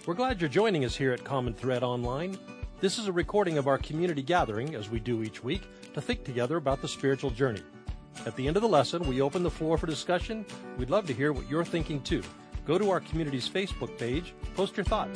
We're glad you're joining us here at Common Thread Online. This is a recording of our community gathering, as we do each week, to think together about the spiritual journey. At the end of the lesson, we open the floor for discussion. We'd love to hear what you're thinking too. Go to our community's Facebook page, post your thoughts.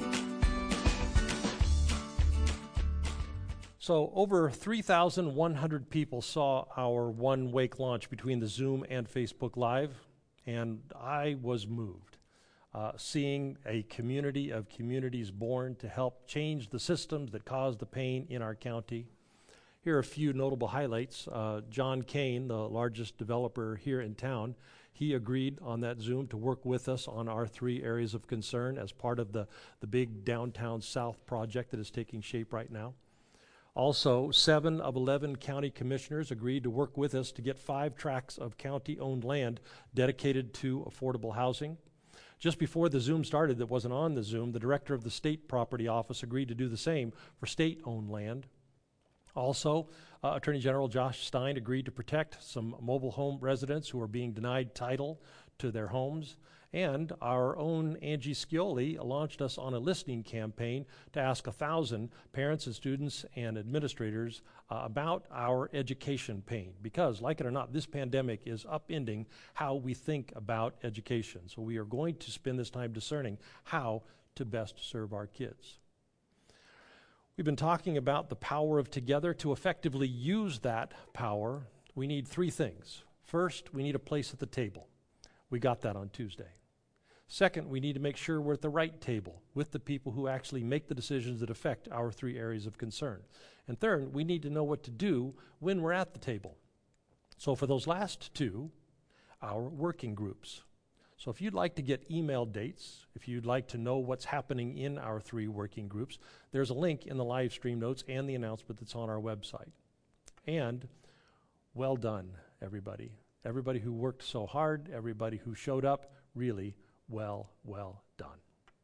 So over 3,100 people saw our one-wake launch between the Zoom and Facebook Live, and I was moved. Seeing a community of communities born to help change the systems that cause the pain in our county. Here are a few notable highlights. John Kane, the largest developer here in town, he agreed on that Zoom to work with us on our 3 areas of concern as part of the big Downtown South project that is taking shape right now. Also, 7 of 11 county commissioners agreed to work with us to get 5 tracts of county-owned land dedicated to affordable housing. Just before the Zoom started, that wasn't on the Zoom, the director of the state property office agreed to do the same for state-owned land. Also, Attorney General Josh Stein agreed to protect some mobile home residents who are being denied title to their homes. And our own Angie Scioli launched us on a listening campaign to ask 1,000 parents and students and administrators about our education pain. Because, like it or not, this pandemic is upending how we think about education. So we are going to spend this time discerning how to best serve our kids. We've been talking about the power of together. To effectively use that power, we need 3 things. First, we need a place at the table. We got that on Tuesday. Second, we need to make sure we're at the right table with the people who actually make the decisions that affect our 3 areas of concern. And third, we need to know what to do when we're at the table. So for those last 2, our working groups. So if you'd like to get email dates, if you'd like to know what's happening in our 3 working groups, there's a link in the live stream notes and the announcement that's on our website. And well done, everybody. Everybody who worked so hard, everybody who showed up, really well done.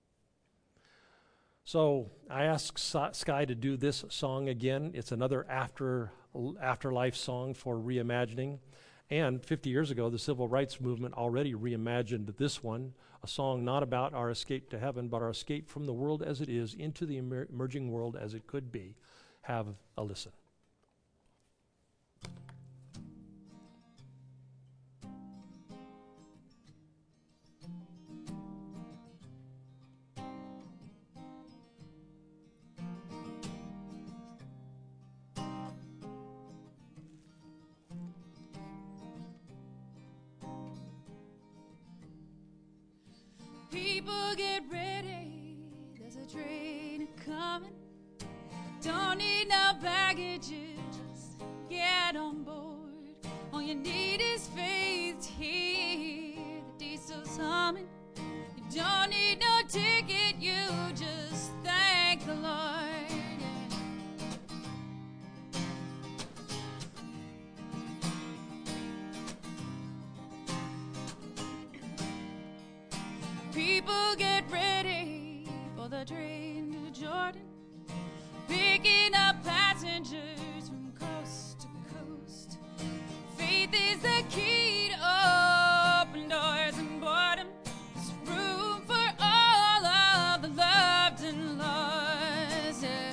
So I asked Sky to do this song again. It's another afterlife song for reimagining. And 50 years ago, the civil rights movement already reimagined this one, a song not about our escape to heaven, but our escape from the world as it is into the emerging world as it could be. Have a listen. People get ready, there's a train coming. Don't need no baggage, you just get on board. All you need is faith to hear the diesel's humming. You don't need no ticket, you just thank the Lord. People get ready for the train to Jordan, picking up passengers from coast to coast. Faith is the key to open doors and boredom. There's room for all of the loved and lost. Yeah.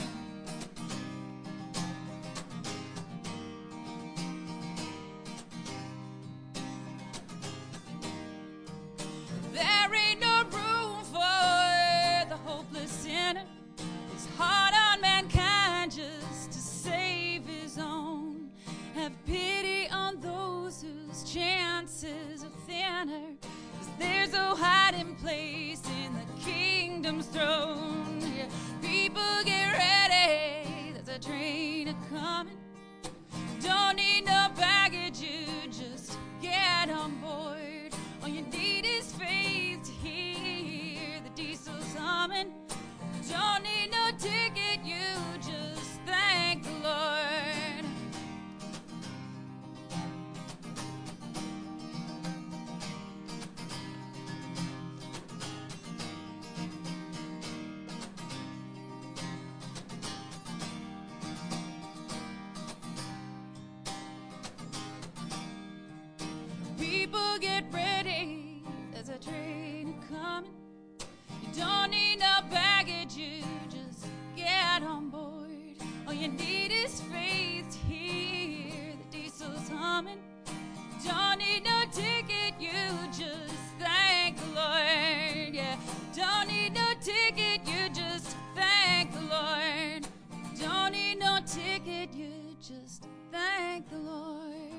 There ain't no room for the hopeless sinner. It's hard on mankind just to save his own. Have pity on those whose chances are thinner, 'cause there's no hiding place in the kingdom's throne. Yeah. People get ready, there's a train a-coming. Don't need no baggage, you just get on board. All you need is faith to hear the diesel's humming. Don't need no ticket, you just thank the Lord. you need is faith to hear the diesel's humming. Don't need no ticket, you just thank the Lord. Yeah, don't need no ticket, you just thank the Lord. Don't need no ticket, you just thank the Lord.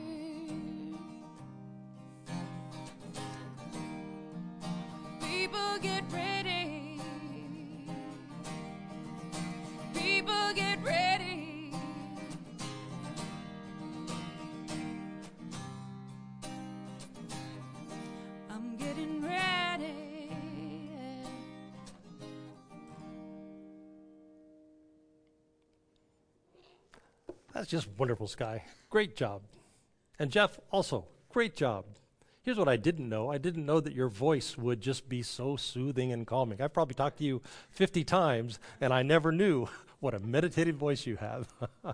People get ready. People get ready. I'm getting ready. That's just wonderful, Sky. Great job. And Jeff, also, great job. Here's what I didn't know. I didn't know that your voice would just be so soothing and calming. I've probably talked to you 50 times, and I never knew what a meditative voice you have.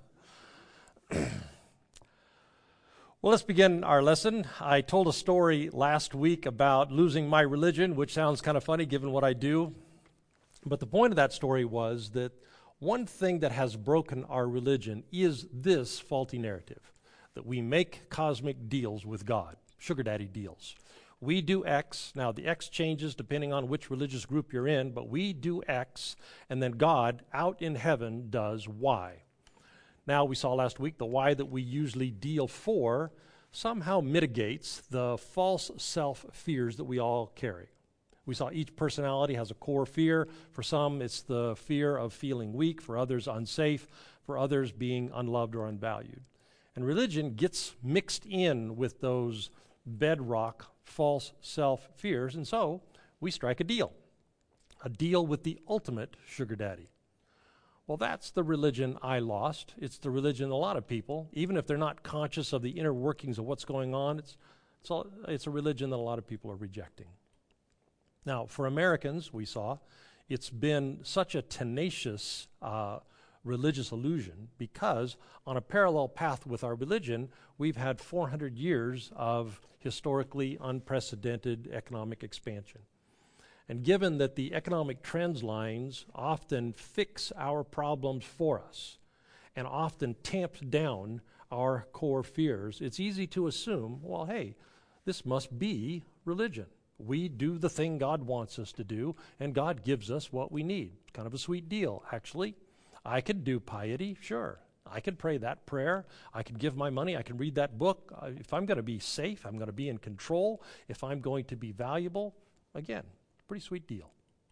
Well, let's begin our lesson. I told a story last week about losing my religion, which sounds kind of funny given what I do. But the point of that story was that one thing that has broken our religion is this faulty narrative, that we make cosmic deals with God, sugar daddy deals. We do X. Now, the X changes depending on which religious group you're in, but we do X, and then God out in heaven does Y. Now, we saw last week the Y that we usually deal for somehow mitigates the false self-fears that we all carry. We saw each personality has a core fear. For some, it's the fear of feeling weak. For others, unsafe. For others, being unloved or unvalued. And religion gets mixed in with those bedrock false self-fears, and so we strike a deal with the ultimate sugar daddy. Well, that's the religion I lost. It's the religion a lot of people, even if they're not conscious of the inner workings of what's going on, it's a religion that a lot of people are rejecting. Now, for Americans, we saw, it's been such a tenacious religious illusion because on a parallel path with our religion, we've had 400 years of historically unprecedented economic expansion. And given that the economic trends lines often fix our problems for us and often tamp down our core fears, it's easy to assume, well, hey, this must be religion. We do the thing God wants us to do, and God gives us what we need. Kind of a sweet deal, actually. I could do piety, sure. I could pray that prayer. I could give my money. I can read that book. If I'm going to be safe, I'm going to be in control. If I'm going to be valuable, again, pretty sweet deal.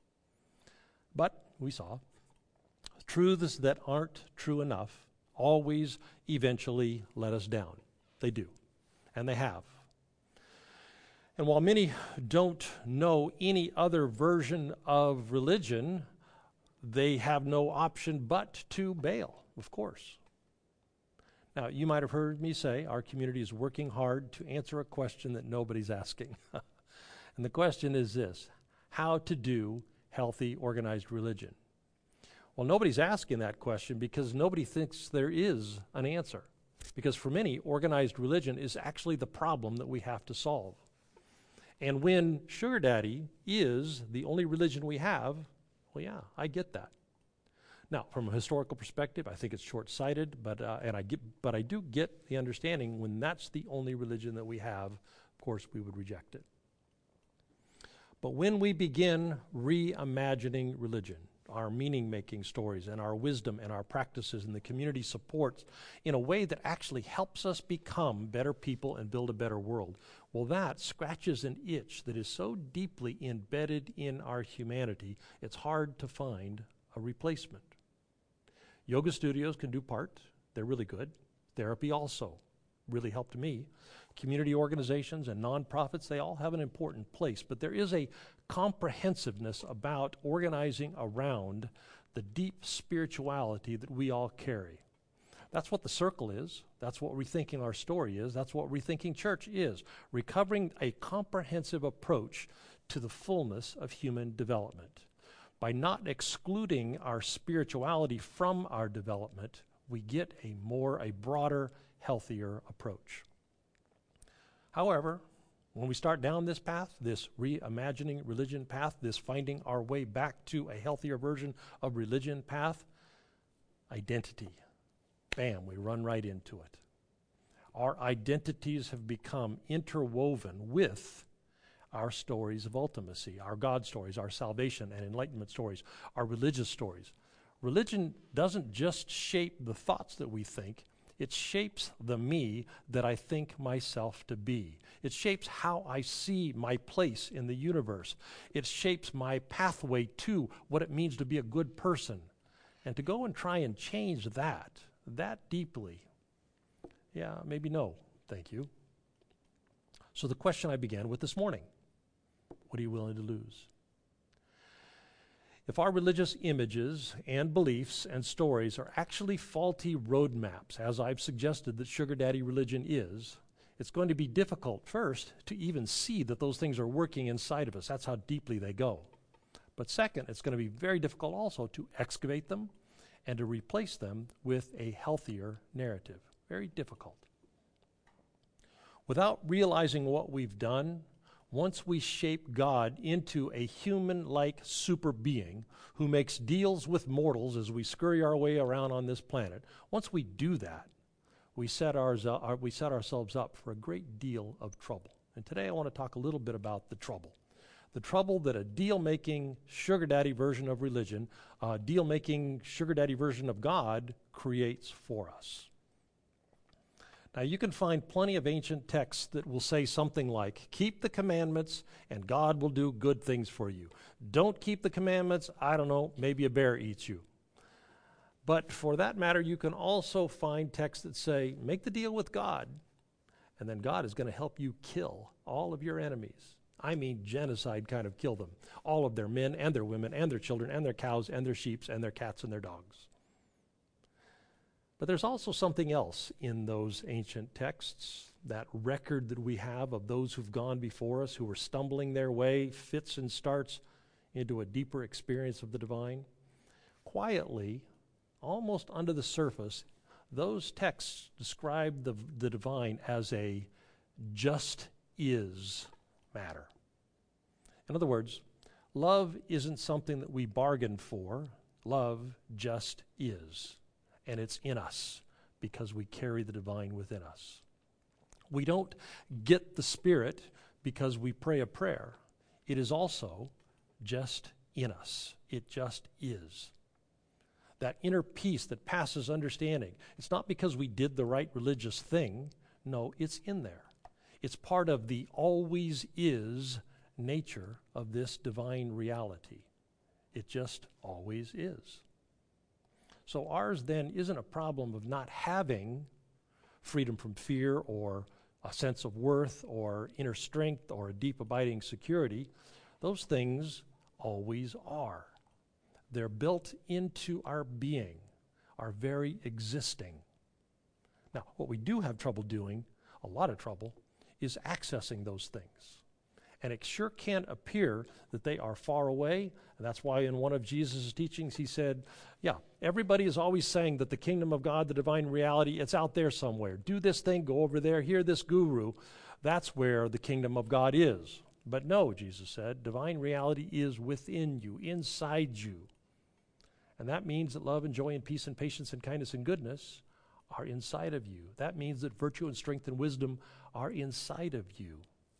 But we saw truths that aren't true enough always eventually let us down. They do, and they have. And while many don't know any other version of religion, they have no option but to bail, of course. Now, you might have heard me say our community is working hard to answer a question that nobody's asking. And the question is this: how to do healthy, organized religion? Well, nobody's asking that question because nobody thinks there is an answer. Because for many, organized religion is actually the problem that we have to solve. And when sugar daddy is the only religion we have, well, yeah, I get that. Now, from a historical perspective, I think it's short-sighted, but I do get the understanding when that's the only religion that we have, of course, we would reject it. But when we begin reimagining religion, our meaning-making stories and our wisdom and our practices and the community supports in a way that actually helps us become better people and build a better world, well, that scratches an itch that is so deeply embedded in our humanity, it's hard to find a replacement. Yoga studios can do part. They're really good. Therapy also really helped me. Community organizations and nonprofits, they all have an important place, but there is a comprehensiveness about organizing around the deep spirituality that we all carry. That's what the circle is. That's what Rethinking Our Story is. That's what Rethinking Church is. Recovering a comprehensive approach to the fullness of human development. By not excluding our spirituality from our development, we get a broader, healthier approach. However, when we start down this path, this reimagining religion path, this finding our way back to a healthier version of religion path, identity Bam, we run right into it. Our identities have become interwoven with our stories of ultimacy, our God stories, our salvation and enlightenment stories, our religious stories. Religion doesn't just shape the thoughts that we think, it shapes the me that I think myself to be. It shapes how I see my place in the universe. It shapes my pathway to what it means to be a good person. And to go and try and change that deeply, yeah, maybe no, thank you. So the question I began with this morning, what are you willing to lose? If our religious images and beliefs and stories are actually faulty roadmaps, as I've suggested that sugar daddy religion is, it's going to be difficult first to even see that those things are working inside of us. That's how deeply they go. But second, it's going to be very difficult also to excavate them and to replace them with a healthier narrative. Very difficult. Without realizing what we've done, once we shape God into a human-like super being who makes deals with mortals as we scurry our way around on this planet, once we do that, we set ourselves up for a great deal of trouble. And today I want to talk a little bit about the trouble. The trouble that a deal-making sugar daddy version of religion, a deal-making sugar daddy version of God creates for us. Now, you can find plenty of ancient texts that will say something like, keep the commandments and God will do good things for you. Don't keep the commandments, I don't know, maybe a bear eats you. But for that matter, you can also find texts that say, make the deal with God, and then God is going to help you kill all of your enemies. I mean genocide kind of kill them. All of their men and their women and their children and their cows and their sheep and their cats and their dogs. But there's also something else in those ancient texts, that record that we have of those who've gone before us, who were stumbling their way, fits and starts into a deeper experience of the divine. Quietly, almost under the surface, those texts describe the divine as a just is matter. In other words, love isn't something that we bargain for. Love just is. And it's in us because we carry the divine within us. We don't get the Spirit because we pray a prayer. It is also just in us. It just is. That inner peace that passes understanding. It's not because we did the right religious thing. No, it's in there. It's part of the always is nature of this divine reality. It just always is. So ours then isn't a problem of not having freedom from fear or a sense of worth or inner strength or a deep abiding security. Those things always are. They're built into our being, our very existing. Now, what we do have trouble doing, a lot of trouble, is accessing those things. And it sure can't appear that they are far away. And that's why in one of Jesus' teachings he said, yeah, everybody is always saying that the kingdom of God, the divine reality, it's out there somewhere. Do this thing, go over there, hear this guru. That's where the kingdom of God is. But no, Jesus said, divine reality is within you, inside you. And that means that love and joy and peace and patience and kindness and goodness are inside of you. That means that virtue and strength and wisdom are inside of you.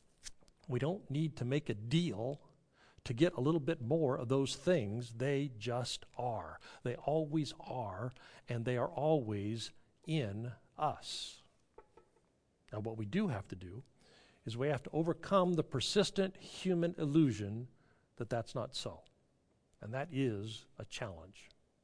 We don't need to make a deal to get a little bit more of those things. They just are. They always are, and they are always in us. Now, what we do have to do is we have to overcome the persistent human illusion that that's not so. And that is a challenge.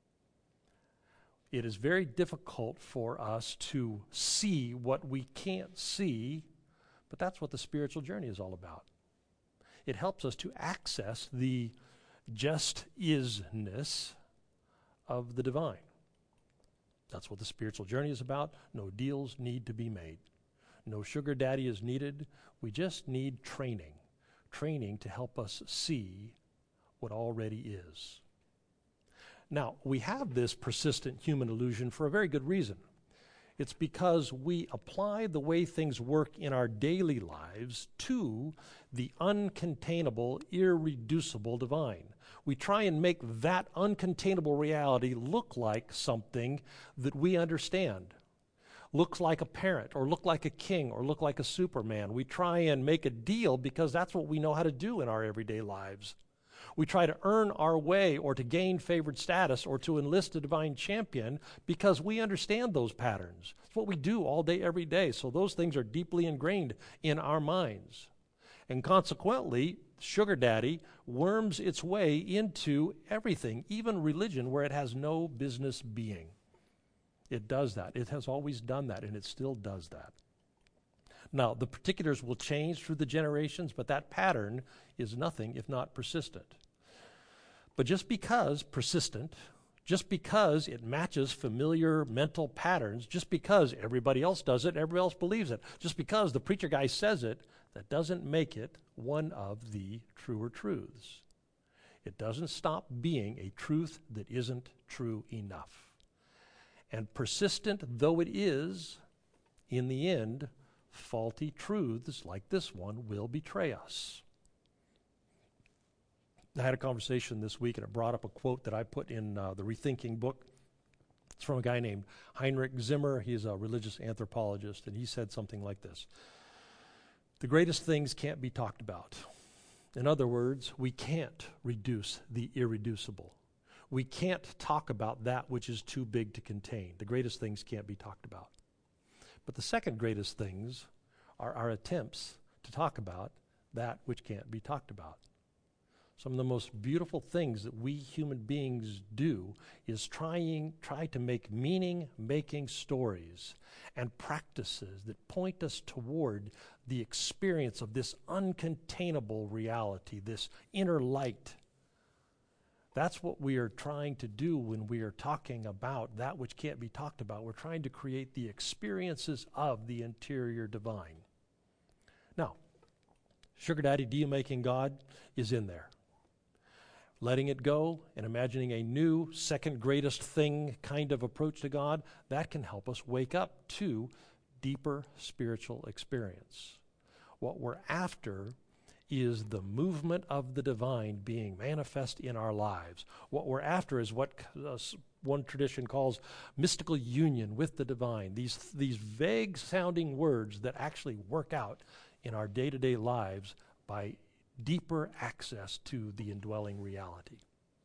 It is very difficult for us to see what we can't see, but that's what the spiritual journey is all about. It helps us to access the just-isness of the divine. That's what the spiritual journey is about. No deals need to be made. No sugar daddy is needed. We just need training to help us see what already is. Now, we have this persistent human illusion for a very good reason. It's because we apply the way things work in our daily lives to the uncontainable, irreducible divine. We try and make that uncontainable reality look like something that we understand. Looks like a parent, or look like a king, or look like a Superman. We try and make a deal because that's what we know how to do in our everyday lives. We try to earn our way or to gain favored status or to enlist a divine champion because we understand those patterns. It's what we do all day, every day. So those things are deeply ingrained in our minds. And consequently, sugar daddy worms its way into everything, even religion, where it has no business being. It does that. It has always done that, and it still does that. Now, the particulars will change through the generations, but that pattern is nothing if not persistent. But just because persistent, just because it matches familiar mental patterns, just because everybody else does it, everybody else believes it, just because the preacher guy says it, that doesn't make it one of the truer truths. It doesn't stop being a truth that isn't true enough. And persistent though it is, in the end, faulty truths like this one will betray us. I had a conversation this week, and it brought up a quote that I put in the Rethinking book. It's from a guy named Heinrich Zimmer. He's a religious anthropologist, and he said something like this: the greatest things can't be talked about. In other words, we can't reduce the irreducible. We can't talk about that which is too big to contain. The greatest things can't be talked about. But the second greatest things are our attempts to talk about that which can't be talked about. Some of the most beautiful things that we human beings do is try to make meaning-making stories and practices that point us toward the experience of this uncontainable reality, this inner light. That's what we are trying to do when we are talking about that which can't be talked about. We're trying to create the experiences of the interior divine. Now, sugar daddy deal-making God is in there. Letting it go and imagining a new, second greatest thing kind of approach to God, that can help us wake up to deeper spiritual experience. What we're after is the movement of the divine being manifest in our lives. What we're after is what one tradition calls mystical union with the divine. These vague sounding words that actually work out in our day-to-day lives by deeper access to the indwelling reality.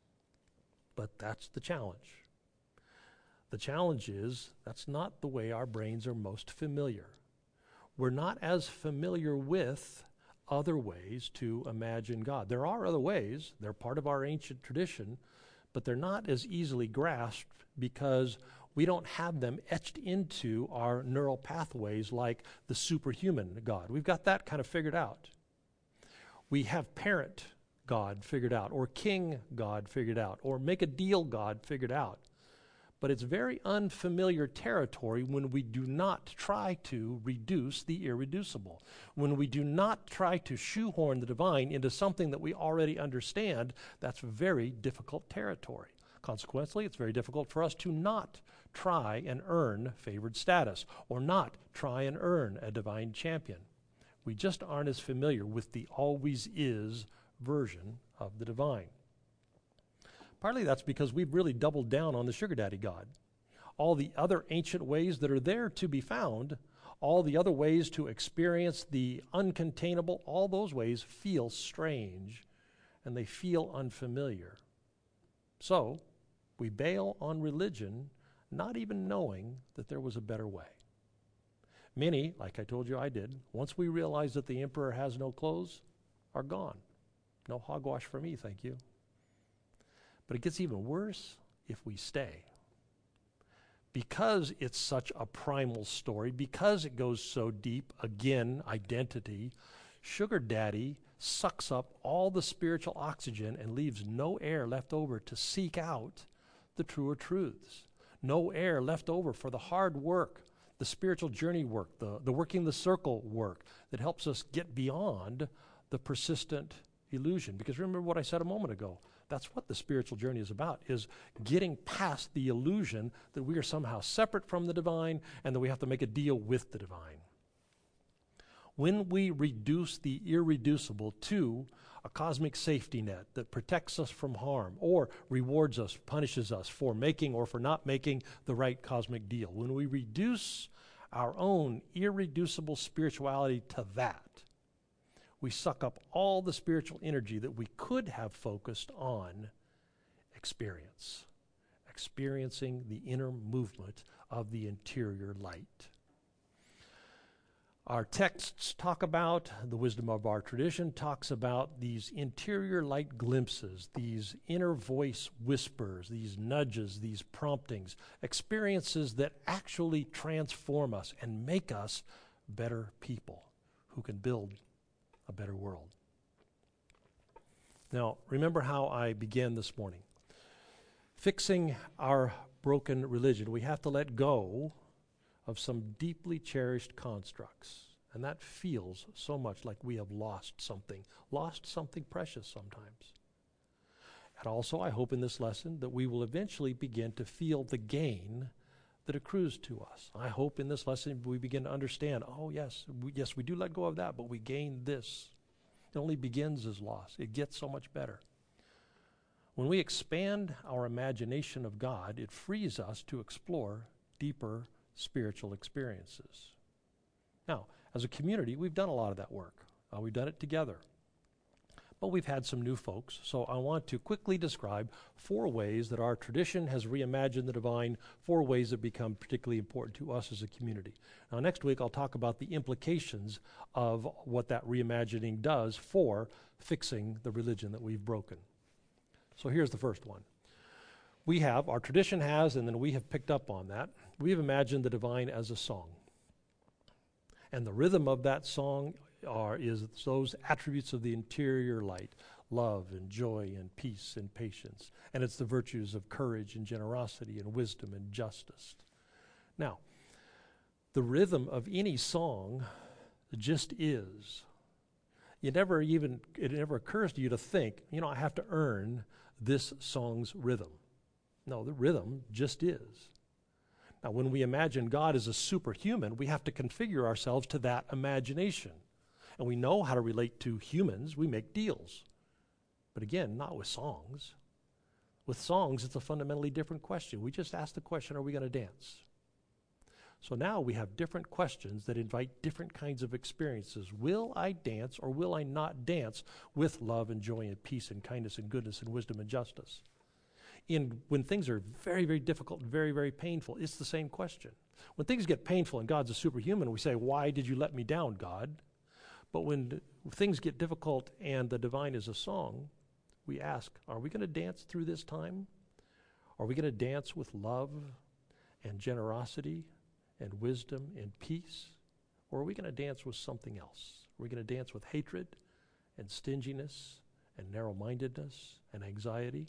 But that's the challenge. The challenge is that's not the way our brains are most familiar. We're not as familiar with other ways to imagine God. There are other ways. They're part of our ancient tradition, but they're not as easily grasped because we don't have them etched into our neural pathways like the superhuman God. We've got that kind of figured out. We have parent God figured out, or king God figured out, or make a deal God figured out. But it's very unfamiliar territory when we do not try to reduce the irreducible, when we do not try to shoehorn the divine into something that we already understand. That's very difficult territory. Consequently, it's very difficult for us to not try and earn favored status, or not try and earn a divine champion. We just aren't as familiar with the always is version of the divine. Partly that's because we've really doubled down on the sugar daddy God. All the other ancient ways that are there to be found, all the other ways to experience the uncontainable, all those ways feel strange and they feel unfamiliar. So we bail on religion, not even knowing that there was a better way. Many, like I told you I did, once we realize that the emperor has no clothes, are gone. No hogwash for me, thank you. But it gets even worse if we stay. Because it's such a primal story, because it goes so deep, again, identity, sugar daddy sucks up all the spiritual oxygen and leaves no air left over to seek out the truer truths. No air left over for the hard work, the spiritual journey work, the working the circle work that helps us get beyond the persistent illusion. Because remember what I said a moment ago. That's what the spiritual journey is about, is getting past the illusion that we are somehow separate from the divine and that we have to make a deal with the divine. When we reduce the irreducible to a cosmic safety net that protects us from harm or rewards us, punishes us for making or for not making the right cosmic deal. When we reduce our own irreducible spirituality to that, we suck up all the spiritual energy that we could have focused on experiencing the inner movement of the interior light. Our texts talk about, the wisdom of our tradition talks about these interior light glimpses, these inner voice whispers, these nudges, these promptings, experiences that actually transform us and make us better people who can build a better world. Now, remember how I began this morning. Fixing our broken religion, we have to let go of some deeply cherished constructs. And that feels so much like we have lost something precious sometimes. And also, I hope in this lesson that we will eventually begin to feel the gain that accrues to us. I hope in this lesson we begin to understand, oh yes, we do let go of that, but we gain this. It only begins as loss. It gets so much better. When we expand our imagination of God, it frees us to explore deeper spiritual experiences. Now, as a community, we've done a lot of that work. We've done it together. But we've had some new folks, so I want to quickly describe 4 ways that our tradition has reimagined the divine, 4 ways that become particularly important to us as a community. Now, next week, I'll talk about the implications of what that reimagining does for fixing the religion that we've broken. So here's the first one. Our tradition has, and then we have picked up on that, we have imagined the divine as a song. And the rhythm of that song is those attributes of the interior light, love and joy and peace and patience. And it's the virtues of courage and generosity and wisdom and justice. Now, the rhythm of any song just is. It never occurs to you to think, I have to earn this song's rhythm. No, the rhythm just is. Now, when we imagine God as a superhuman, we have to configure ourselves to that imagination. And we know how to relate to humans. We make deals. But again, not with songs. With songs, it's a fundamentally different question. We just ask the question, are we going to dance? So now we have different questions that invite different kinds of experiences. Will I dance or will I not dance with love and joy and peace and kindness and goodness and wisdom and justice? When things are very, very difficult and very, very painful, it's the same question. When things get painful and God's a superhuman, we say, why did you let me down, God? But when things get difficult and the divine is a song, we ask, are we going to dance through this time? Are we going to dance with love and generosity and wisdom and peace? Or are we going to dance with something else? Are we going to dance with hatred and stinginess and narrow-mindedness and anxiety?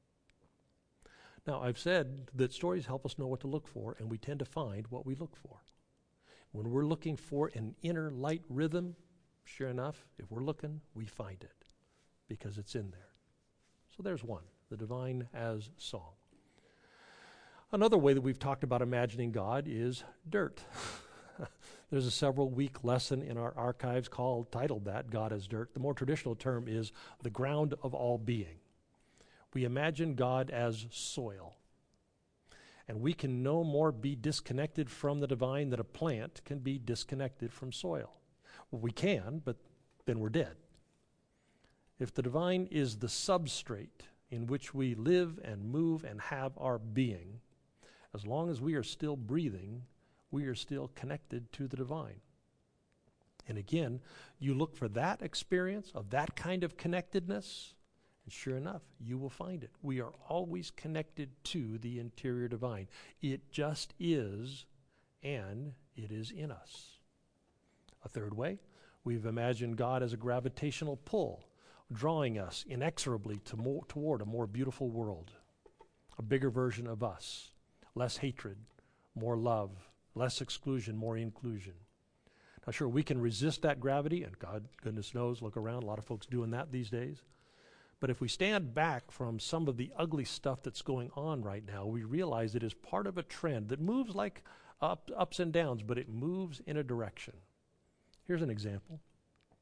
Now, I've said that stories help us know what to look for, and we tend to find what we look for. When we're looking for an inner light rhythm, sure enough, if we're looking, we find it because it's in there. So there's one, the divine as song. Another way that we've talked about imagining God is dirt. There's a several-week lesson in our archives titled that, God as Dirt. The more traditional term is the ground of all being. We imagine God as soil. And we can no more be disconnected from the divine than a plant can be disconnected from soil. Well, we can, but then we're dead. If the divine is the substrate in which we live and move and have our being, as long as we are still breathing, we are still connected to the divine. And again, you look for that experience of that kind of connectedness, and sure enough, you will find it. We are always connected to the interior divine. It just is, and it is in us. A third way, we've imagined God as a gravitational pull, drawing us inexorably toward a more beautiful world, a bigger version of us, less hatred, more love, less exclusion, more inclusion. Now, sure, we can resist that gravity, and goodness knows, look around, a lot of folks doing that these days. But if we stand back from some of the ugly stuff that's going on right now, we realize it is part of a trend that moves like ups and downs, but it moves in a direction. Here's an example.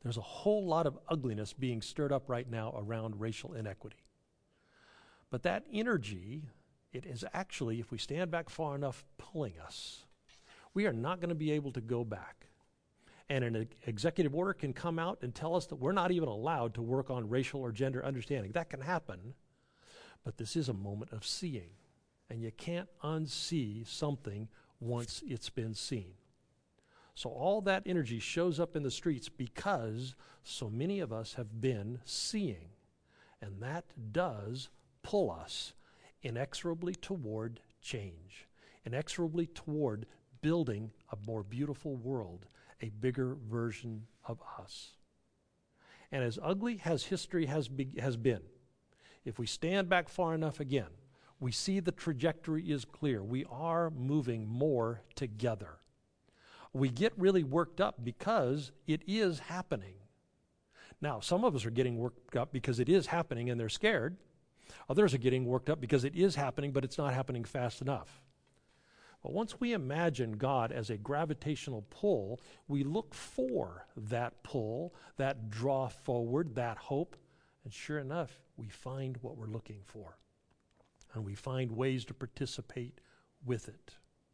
There's a whole lot of ugliness being stirred up right now around racial inequity. But that energy, it is actually, if we stand back far enough, pulling us. We are not going to be able to go back. And an executive order can come out and tell us that we're not even allowed to work on racial or gender understanding. That can happen, but this is a moment of seeing. And you can't unsee something once it's been seen. So all that energy shows up in the streets because so many of us have been seeing. And that does pull us inexorably toward change, inexorably toward building a more beautiful world, a bigger version of us. And as ugly as history has been, if we stand back far enough again, we see the trajectory is clear. We are moving more together. We get really worked up because it is happening. Now, some of us are getting worked up because it is happening and they're scared. Others are getting worked up because it is happening, but it's not happening fast enough. But once we imagine God as a gravitational pull, we look for that pull, that draw forward, that hope, and sure enough, we find what we're looking for. And we find ways to participate with it.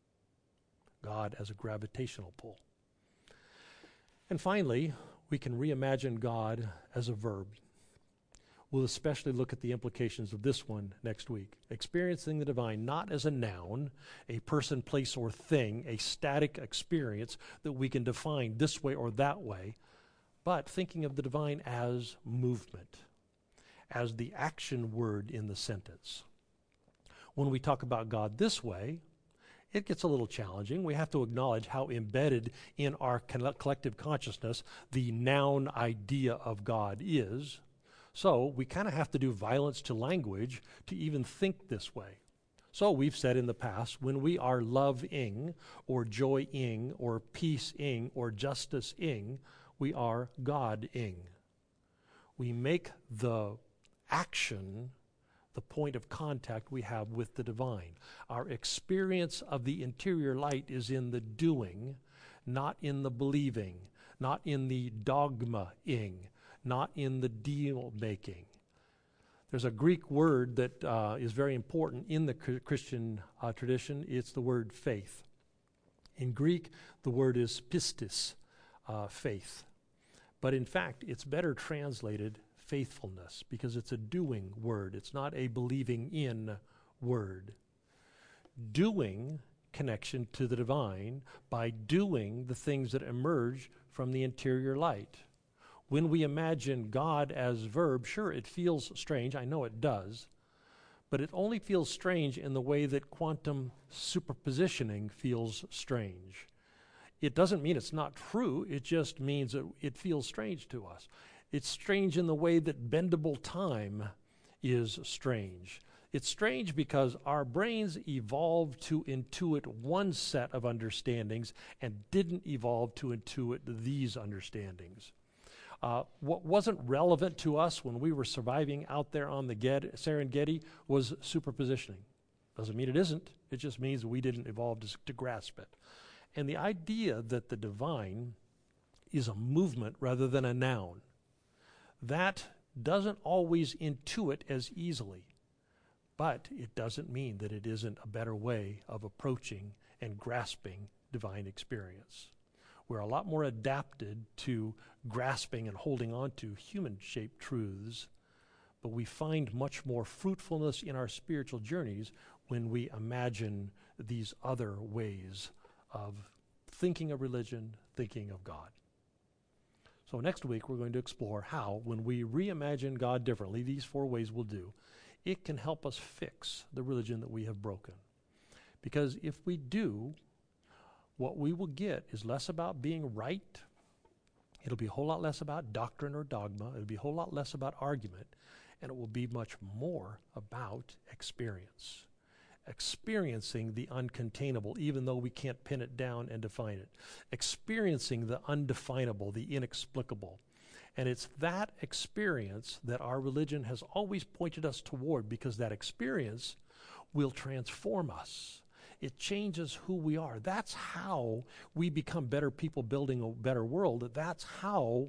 God as a gravitational pull. And finally, we can reimagine God as a verb. We'll especially look at the implications of this one next week. Experiencing the divine not as a noun, a person, place, or thing, a static experience that we can define this way or that way, but thinking of the divine as movement, as the action word in the sentence. When we talk about God this way, it gets a little challenging. We have to acknowledge how embedded in our collective consciousness the noun idea of God is. So we kind of have to do violence to language to even think this way. So we've said in the past, when we are love-ing or joy-ing or peace-ing or justice-ing, we are God-ing. We make the action the point of contact we have with the divine. Our experience of the interior light is in the doing, not in the believing, not in the dogma-ing, not in the deal-making. There's a Greek word that is very important in the Christian tradition. It's the word faith. In Greek, the word is pistis, faith. But in fact, it's better translated faithfulness, because it's a doing word. It's not a believing in word. Doing connection to the divine by doing the things that emerge from the interior light. When we imagine God as verb, sure, it feels strange. I know it does. But it only feels strange in the way that quantum superpositioning feels strange. It doesn't mean it's not true. It just means that it feels strange to us. It's strange in the way that bendable time is strange. It's strange because our brains evolved to intuit one set of understandings and didn't evolve to intuit these understandings. What wasn't relevant to us when we were surviving out there on the Serengeti was superpositioning. Doesn't mean it isn't. It just means we didn't evolve to grasp it. And the idea that the divine is a movement rather than a noun, that doesn't always intuit as easily, but it doesn't mean that it isn't a better way of approaching and grasping divine experience. We're a lot more adapted to grasping and holding on to human-shaped truths, but we find much more fruitfulness in our spiritual journeys when we imagine these other ways of thinking of religion, thinking of God. So next week we're going to explore how, when we reimagine God differently, these 4 ways will do, it can help us fix the religion that we have broken. Because if we do, what we will get is less about being right. It'll be a whole lot less about doctrine or dogma. It'll be a whole lot less about argument. And it will be much more about experience. Experiencing the uncontainable, even though we can't pin it down and define it. Experiencing the undefinable, the inexplicable. And it's that experience that our religion has always pointed us toward, because that experience will transform us. It changes who we are. That's how we become better people building a better world. That's how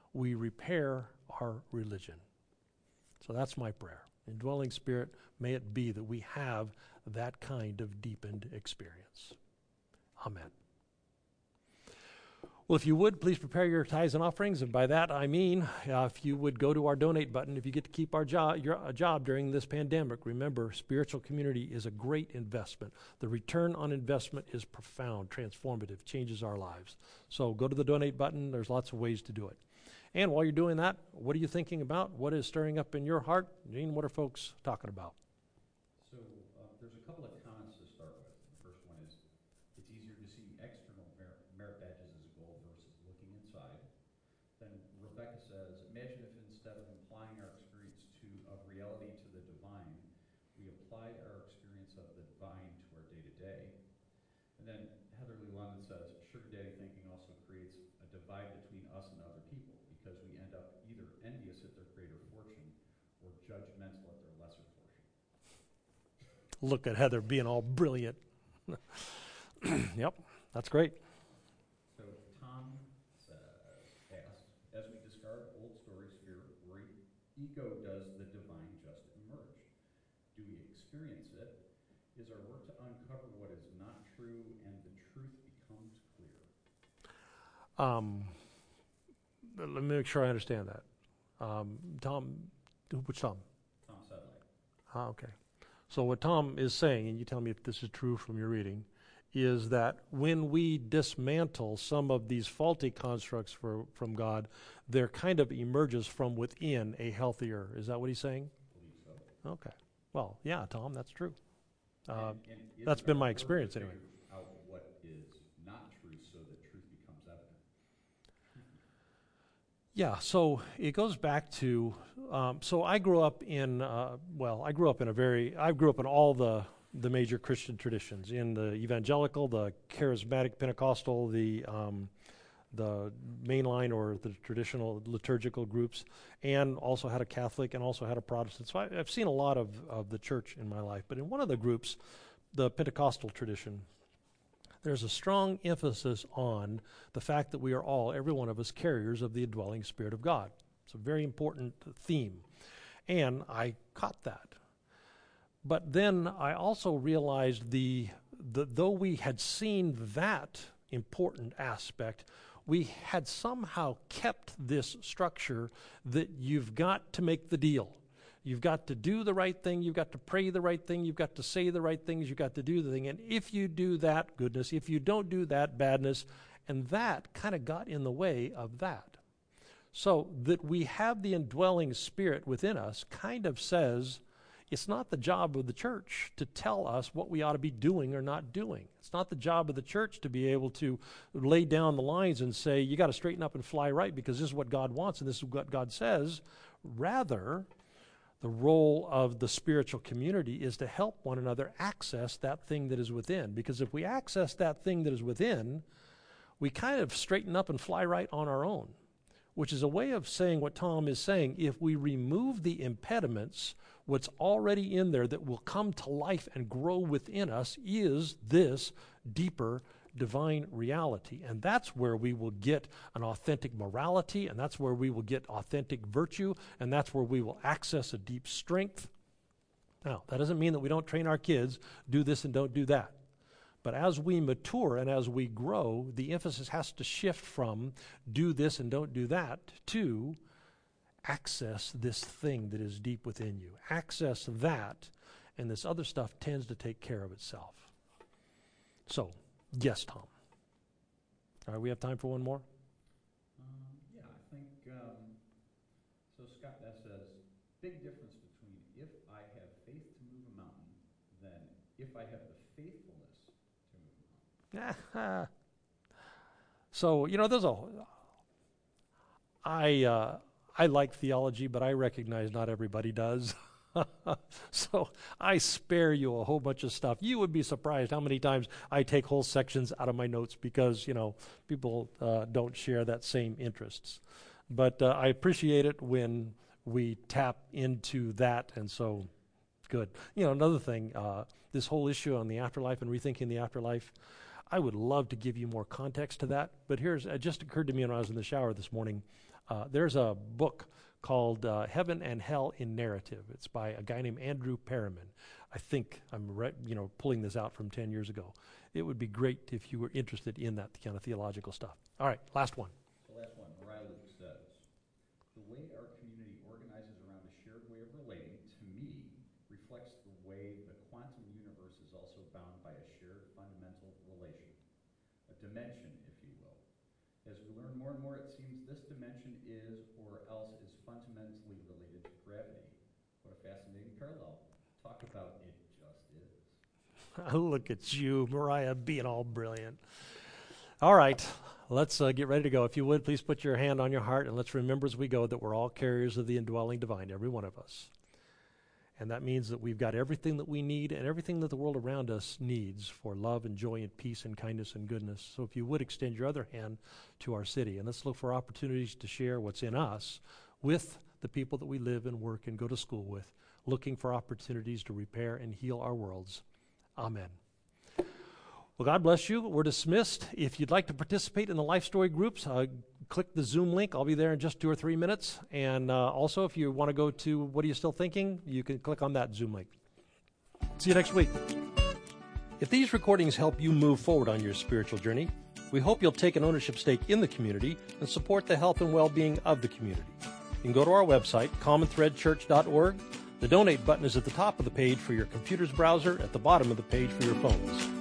we repair our religion. So that's my prayer. Indwelling Spirit, may it be that we have that kind of deepened experience. Amen. Well, if you would, please prepare your tithes and offerings. And by that, I mean, if you would go to our donate button, if you get to keep our job during this pandemic, remember, spiritual community is a great investment. The return on investment is profound, transformative, changes our lives. So go to the donate button. There's lots of ways to do it. And while you're doing that, what are you thinking about? What is stirring up in your heart? Gene, what are folks talking about? So there's a couple of comments to start with. The first one is, it's easier to see external merit badges as a goal versus looking inside. Then Rebecca says, imagine if instead of applying our experience of reality to the divine, we applied our experience of the divine to our day-to-day. And then Heather Lee London says, sugar daddy thinking also creates a divide between us and other people, because we end up either envious at their greater fortune or judgmental at their lesser fortune. Look at Heather being all brilliant. Yep, that's great. So Tom asked, as we discard old stories, fear, worry, ego does the divine just emerge? Do we experience it? Is our work to uncover what is not true and the truth becomes clear? Let me make sure I understand that. Tom, which Tom? Tom Sedley. Okay. So what Tom is saying, and you tell me if this is true from your reading, is that when we dismantle some of these faulty constructs from God, there kind of emerges from within a healthier, is that what he's saying? I believe so. Okay. Well, yeah, Tom, that's true. And That's been my experience anyway. anyway. Out what is not true so that truth becomes evident. Yeah, so it goes back to, so I grew up in, I grew up in all the major Christian traditions, in the evangelical, the charismatic Pentecostal, the mainline or the traditional liturgical groups, and also had a Catholic and also had a Protestant. So I've seen a lot of the church in my life. But in one of the groups, the Pentecostal tradition, there's a strong emphasis on the fact that we are all, every one of us, carriers of the indwelling Spirit of God. It's a very important theme. And I caught that. But then I also realized though we had seen that important aspect, we had somehow kept this structure that you've got to make the deal. You've got to do the right thing. You've got to pray the right thing. You've got to say the right things. You've got to do the thing. And if you do that, goodness. If you don't do that, badness. And that kind of got in the way of that. So that we have the indwelling Spirit within us kind of says it's not the job of the church to tell us what we ought to be doing or not doing. It's not the job of the church to be able to lay down the lines and say, you got to straighten up and fly right because this is what God wants and this is what God says. Rather, the role of the spiritual community is to help one another access that thing that is within. Because if we access that thing that is within, we kind of straighten up and fly right on our own, which is a way of saying what Tom is saying. If we remove the impediments, what's already in there that will come to life and grow within us is this deeper divine reality. And that's where we will get an authentic morality, and that's where we will get authentic virtue, and that's where we will access a deep strength. Now, that doesn't mean that we don't train our kids, do this and don't do that. But as we mature and as we grow, the emphasis has to shift from do this and don't do that to access this thing that is deep within you. Access that, and this other stuff tends to take care of itself. So, yes, Tom. All right, we have time for one more? Yeah, I think, so Scott S. says, big difference between if I have faith to move a mountain than if I have the faithfulness to move a mountain. So, I like theology, but I recognize not everybody does. So I spare you a whole bunch of stuff. You would be surprised how many times I take whole sections out of my notes because, people don't share that same interests. But I appreciate it when we tap into that, and so good. Another thing, this whole issue on the afterlife and rethinking the afterlife, I would love to give you more context to that, but it just occurred to me when I was in the shower this morning. There's a book called Heaven and Hell in Narrative. It's by a guy named Andrew Perriman. I think I'm pulling this out from 10 years ago. It would be great if you were interested in that kind of theological stuff. All right, last one. The last one, Mariah Luke says, the way our community organizes around a shared way of relating, to me, reflects the way the quantum universe is also bound by a shared fundamental relation, a dimension, if you will. As we learn more and more, it seems this dimension is, or else is fundamentally related to gravity. What a fascinating parallel. Talk about it just is. Look at you, Mariah, being all brilliant. All right, let's get ready to go. If you would, please put your hand on your heart, and let's remember as we go that we're all carriers of the indwelling divine, every one of us. And that means that we've got everything that we need and everything that the world around us needs for love and joy and peace and kindness and goodness. So if you would extend your other hand to our city, and let's look for opportunities to share what's in us with the people that we live and work and go to school with, looking for opportunities to repair and heal our worlds. Amen. Well, God bless you. We're dismissed. If you'd like to participate in the Life Story groups, click the Zoom link. I'll be there in just 2 or 3 minutes. And also, if you want to go to What Are You Still Thinking, you can click on that Zoom link. See you next week. If these recordings help you move forward on your spiritual journey, we hope you'll take an ownership stake in the community and support the health and well-being of the community. You can go to our website, commonthreadchurch.org. The donate button is at the top of the page for your computer's browser, at the bottom of the page for your phones.